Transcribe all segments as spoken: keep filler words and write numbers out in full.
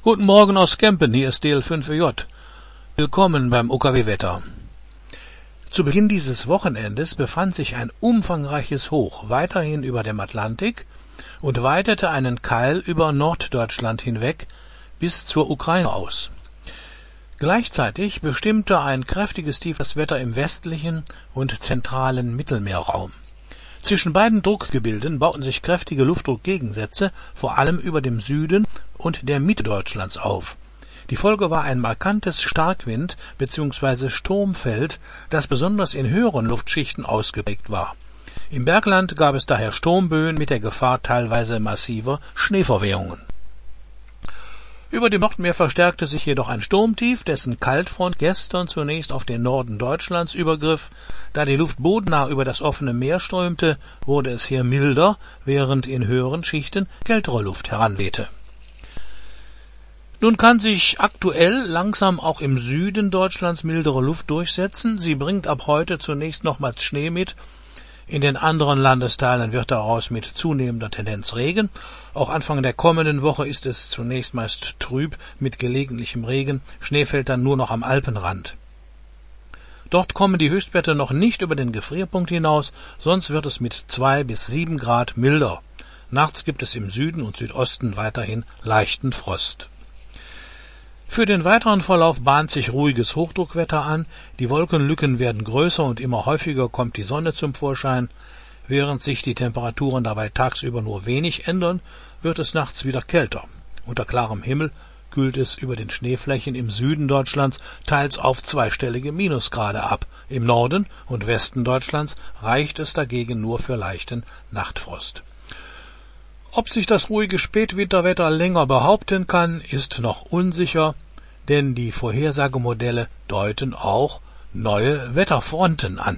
Guten Morgen aus Kempen, hier ist D L fünf J. Willkommen beim U K W-Wetter. Zu Beginn dieses Wochenendes befand sich ein umfangreiches Hoch weiterhin über dem Atlantik und weitete einen Keil über Norddeutschland hinweg bis zur Ukraine aus. Gleichzeitig bestimmte ein kräftiges Tief das Wetter im westlichen und zentralen Mittelmeerraum. Zwischen beiden Druckgebilden bauten sich kräftige Luftdruckgegensätze, vor allem über dem Süden und der Mitte Deutschlands auf. Die Folge war ein markantes Starkwind- bzw. Sturmfeld, das besonders in höheren Luftschichten ausgeprägt war. Im Bergland gab es daher Sturmböen mit der Gefahr teilweise massiver Schneeverwehungen. Über dem Nordmeer verstärkte sich jedoch ein Sturmtief, dessen Kaltfront gestern zunächst auf den Norden Deutschlands übergriff. Da die Luft bodennah über das offene Meer strömte, wurde es hier milder, während in höheren Schichten kältere Luft heranwehte. Nun kann sich aktuell langsam auch im Süden Deutschlands mildere Luft durchsetzen. Sie bringt ab heute zunächst nochmals Schnee mit. In den anderen Landesteilen wird daraus mit zunehmender Tendenz Regen. Auch Anfang der kommenden Woche ist es zunächst meist trüb mit gelegentlichem Regen. Schnee fällt dann nur noch am Alpenrand. Dort kommen die Höchstwerte noch nicht über den Gefrierpunkt hinaus, sonst wird es mit zwei bis sieben Grad milder. Nachts gibt es im Süden und Südosten weiterhin leichten Frost. Für den weiteren Verlauf bahnt sich ruhiges Hochdruckwetter an, die Wolkenlücken werden größer und immer häufiger kommt die Sonne zum Vorschein. Während sich die Temperaturen dabei tagsüber nur wenig ändern, wird es nachts wieder kälter. Unter klarem Himmel kühlt es über den Schneeflächen im Süden Deutschlands teils auf zweistellige Minusgrade ab. Im Norden und Westen Deutschlands reicht es dagegen nur für leichten Nachtfrost. Ob sich das ruhige Spätwinterwetter länger behaupten kann, ist noch unsicher, denn die Vorhersagemodelle deuten auch neue Wetterfronten an.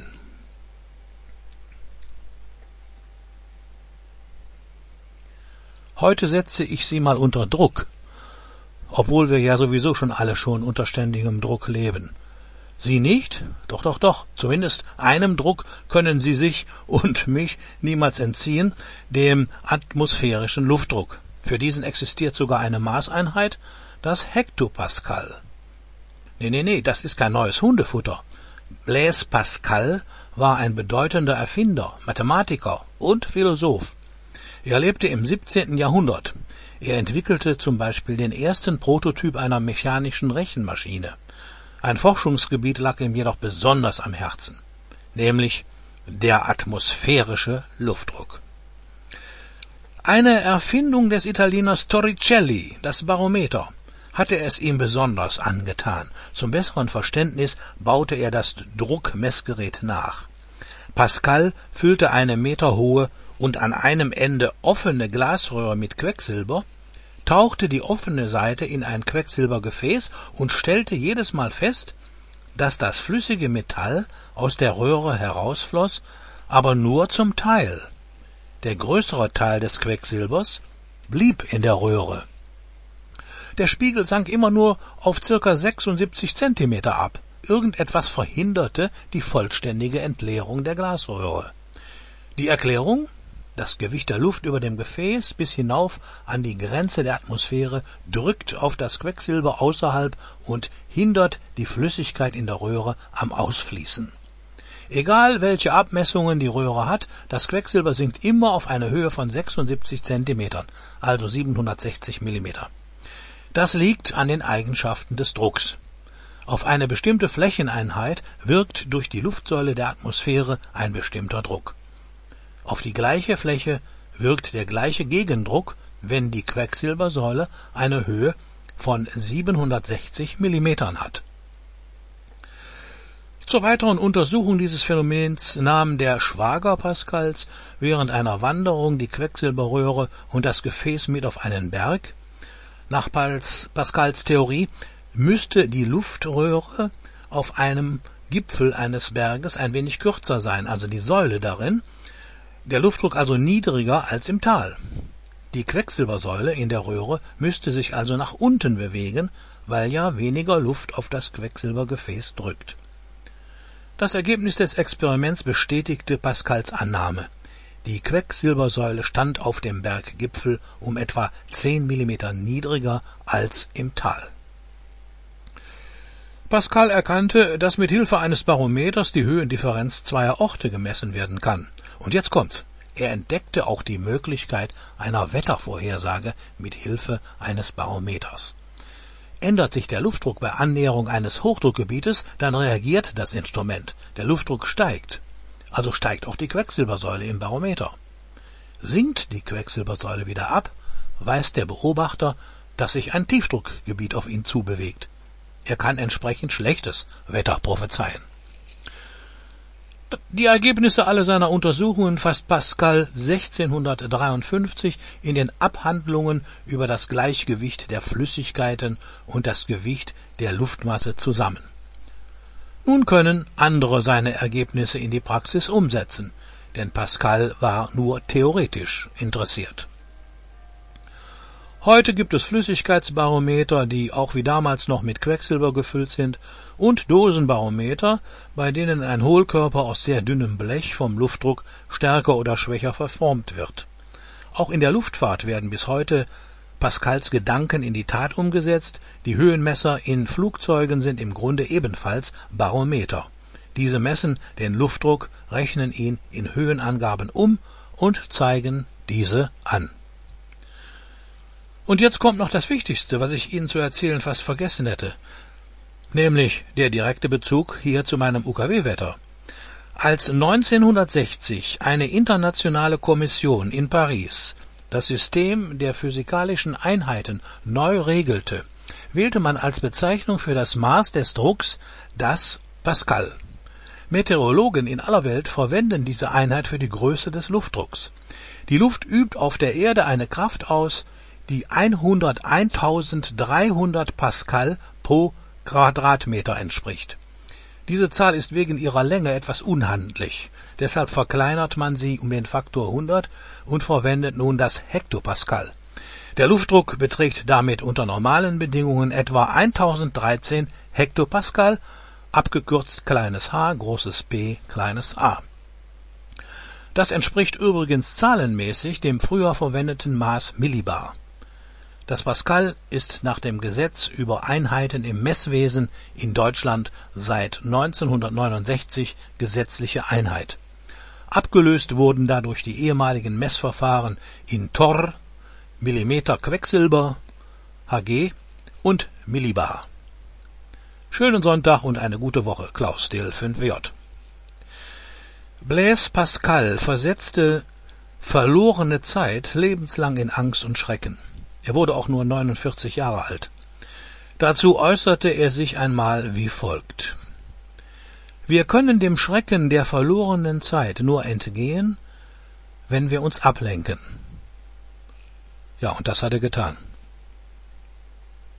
Heute setze ich Sie mal unter Druck, obwohl wir ja sowieso schon alle schon unter ständigem Druck leben. Sie nicht? Doch, doch, doch. Zumindest einem Druck können Sie sich und mich niemals entziehen, dem atmosphärischen Luftdruck. Für diesen existiert sogar eine Maßeinheit, das Hektopascal. Nee, nee, nee, das ist kein neues Hundefutter. Blaise Pascal war ein bedeutender Erfinder, Mathematiker und Philosoph. Er lebte im siebzehnten Jahrhundert. Er entwickelte zum Beispiel den ersten Prototyp einer mechanischen Rechenmaschine. Ein Forschungsgebiet lag ihm jedoch besonders am Herzen, nämlich der atmosphärische Luftdruck. Eine Erfindung des Italieners Torricelli, das Barometer, hatte es ihm besonders angetan. Zum besseren Verständnis baute er das Druckmessgerät nach. Pascal füllte eine meterhohe und an einem Ende offene Glasröhre mit Quecksilber, tauchte die offene Seite in ein Quecksilbergefäß und stellte jedes Mal fest, dass das flüssige Metall aus der Röhre herausfloss, aber nur zum Teil. Der größere Teil des Quecksilbers blieb in der Röhre. Der Spiegel sank immer nur auf ca. sechsundsiebzig Zentimeter ab. Irgendetwas verhinderte die vollständige Entleerung der Glasröhre. Die Erklärung? Das Gewicht der Luft über dem Gefäß bis hinauf an die Grenze der Atmosphäre drückt auf das Quecksilber außerhalb und hindert die Flüssigkeit in der Röhre am Ausfließen. Egal welche Abmessungen die Röhre hat, das Quecksilber sinkt immer auf eine Höhe von sechsundsiebzig Zentimetern, also siebenhundertsechzig Millimeter. Das liegt an den Eigenschaften des Drucks. Auf eine bestimmte Flächeneinheit wirkt durch die Luftsäule der Atmosphäre ein bestimmter Druck. Auf die gleiche Fläche wirkt der gleiche Gegendruck, wenn die Quecksilbersäule eine Höhe von siebenhundertsechzig Millimetern hat. Zur weiteren Untersuchung dieses Phänomens nahm der Schwager Pascals während einer Wanderung die Quecksilberröhre und das Gefäß mit auf einen Berg. Nach Pascals Theorie müsste die Luftröhre auf einem Gipfel eines Berges ein wenig kürzer sein, also die Säule darin, der Luftdruck also niedriger als im Tal. Die Quecksilbersäule in der Röhre müsste sich also nach unten bewegen, weil ja weniger Luft auf das Quecksilbergefäß drückt. Das Ergebnis des Experiments bestätigte Pascals Annahme. Die Quecksilbersäule stand auf dem Berggipfel um etwa zehn Millimeter niedriger als im Tal. Pascal erkannte, dass mit Hilfe eines Barometers die Höhendifferenz zweier Orte gemessen werden kann. Und jetzt kommt's. Er entdeckte auch die Möglichkeit einer Wettervorhersage mit Hilfe eines Barometers. Ändert sich der Luftdruck bei Annäherung eines Hochdruckgebietes, dann reagiert das Instrument. Der Luftdruck steigt. Also steigt auch die Quecksilbersäule im Barometer. Sinkt die Quecksilbersäule wieder ab, weiß der Beobachter, dass sich ein Tiefdruckgebiet auf ihn zubewegt. Er kann entsprechend schlechtes Wetter prophezeien. Die Ergebnisse aller seiner Untersuchungen fasst Pascal sechzehnhundertdreiundfünfzig in den Abhandlungen über das Gleichgewicht der Flüssigkeiten und das Gewicht der Luftmasse zusammen. Nun können andere seine Ergebnisse in die Praxis umsetzen, denn Pascal war nur theoretisch interessiert. Heute gibt es Flüssigkeitsbarometer, die auch wie damals noch mit Quecksilber gefüllt sind, und Dosenbarometer, bei denen ein Hohlkörper aus sehr dünnem Blech vom Luftdruck stärker oder schwächer verformt wird. Auch in der Luftfahrt werden bis heute Pascals Gedanken in die Tat umgesetzt. Die Höhenmesser in Flugzeugen sind im Grunde ebenfalls Barometer. Diese messen den Luftdruck, rechnen ihn in Höhenangaben um und zeigen diese an. Und jetzt kommt noch das Wichtigste, was ich Ihnen zu erzählen fast vergessen hätte, nämlich der direkte Bezug hier zu meinem U K W-Wetter. Als neunzehnhundertsechzig eine internationale Kommission in Paris das System der physikalischen Einheiten neu regelte, wählte man als Bezeichnung für das Maß des Drucks das Pascal. Meteorologen in aller Welt verwenden diese Einheit für die Größe des Luftdrucks. Die Luft übt auf der Erde eine Kraft aus, die hunderteintausenddreihundert Pascal pro Quadratmeter entspricht. Diese Zahl ist wegen ihrer Länge etwas unhandlich. Deshalb verkleinert man sie um den Faktor hundert und verwendet nun das Hektopascal. Der Luftdruck beträgt damit unter normalen Bedingungen etwa eintausenddreizehn Hektopascal, abgekürzt kleines h, großes P, kleines a. Das entspricht übrigens zahlenmäßig dem früher verwendeten Maß Millibar. Das Pascal ist nach dem Gesetz über Einheiten im Messwesen in Deutschland seit neunzehnhundertneunundsechzig gesetzliche Einheit. Abgelöst wurden dadurch die ehemaligen Messverfahren in Torr, Millimeter Quecksilber, H G und Millibar. Schönen Sonntag und eine gute Woche. Klaus, D L fünf W J. Blaise Pascal versetzte verlorene Zeit lebenslang in Angst und Schrecken. Er wurde auch nur neunundvierzig Jahre alt. Dazu äußerte er sich einmal wie folgt: Wir können dem Schrecken der verlorenen Zeit nur entgehen, wenn wir uns ablenken. Ja, und das hat er getan.